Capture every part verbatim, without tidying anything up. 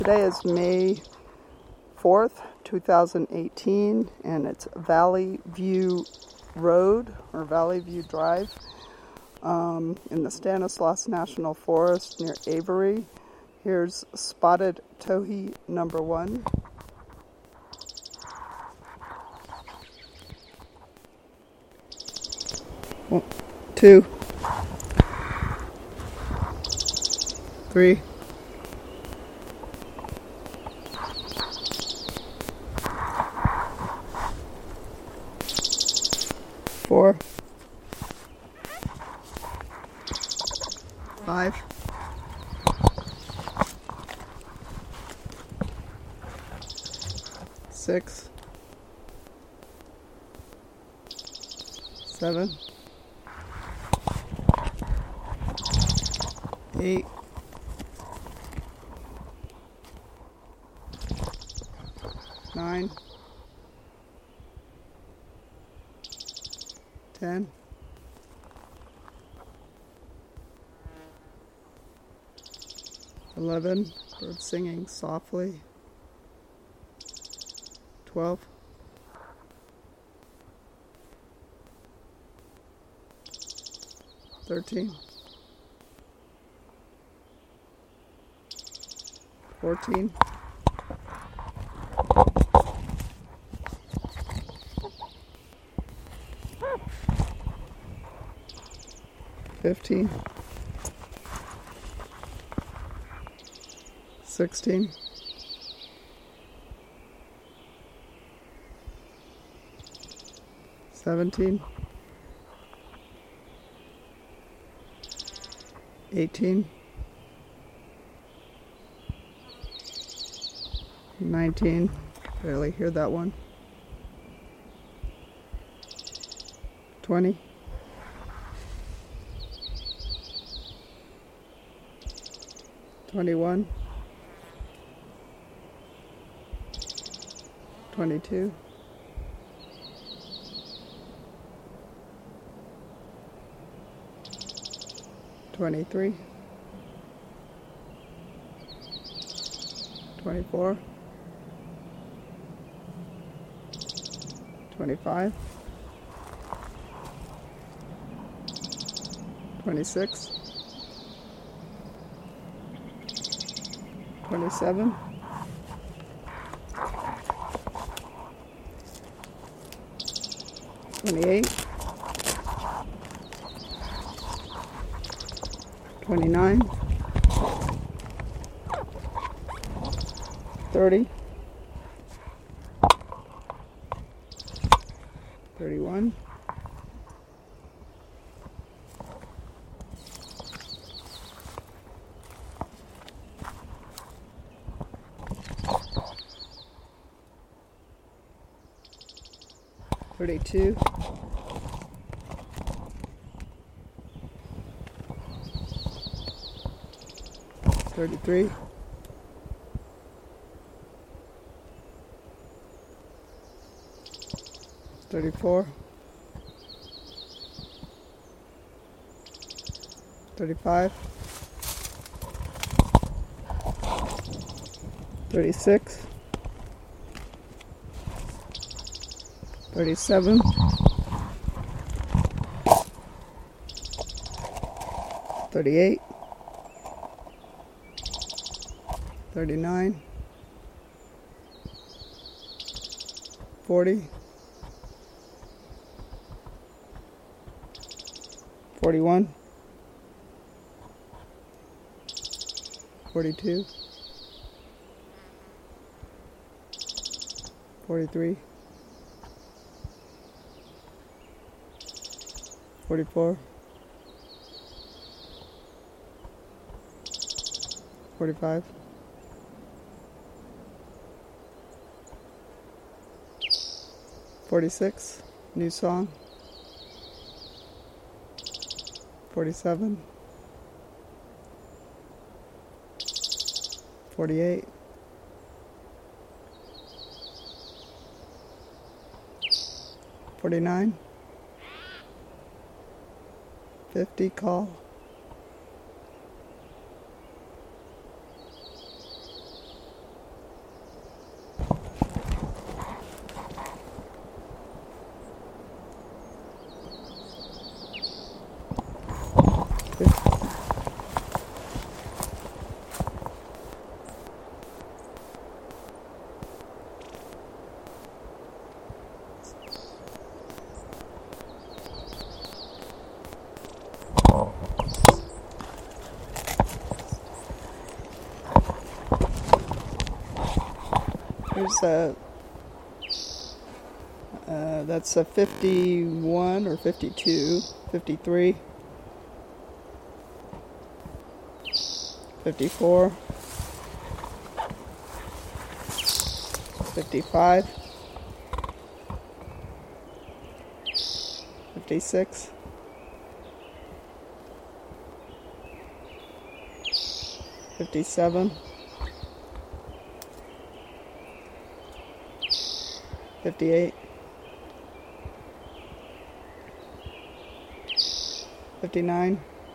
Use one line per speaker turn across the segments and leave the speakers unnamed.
Today is May fourth, two thousand eighteen, and it's Valley View Road, or Valley View Drive, um, in the Stanislaus National Forest near Avery. Here's Spotted Towhee number one. One, two, three, four, five, six, seven, eight, nine, ten, eleven, birds singing softly, twelve, thirteen, fourteen, fifteen, sixteen, seventeen, eighteen, nineteen, barely hear that one, twenty, twenty-one, twenty-two, twenty-three, twenty-four, twenty-five, twenty-six, twenty-seven, twenty-eight, twenty-nine, thirty, thirty-one, thirty-two, thirty-three, thirty-four, thirty-five, thirty-six, thirty-seven, thirty-eight, thirty-nine, forty, forty-one, forty-two, forty-three, forty-four, forty-five, forty-six, new song, forty-seven, forty-eight, forty-nine, fifty, call, Here's a, uh, that's a fifty-one or fifty-two, fifty-three, fifty-four, fifty-five, fifty-six, fifty-seven, fifty-eight, fifty-nine,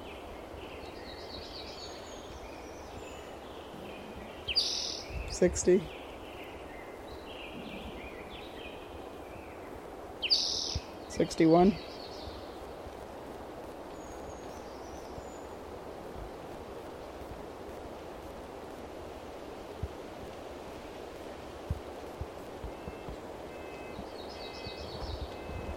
sixty, sixty-one,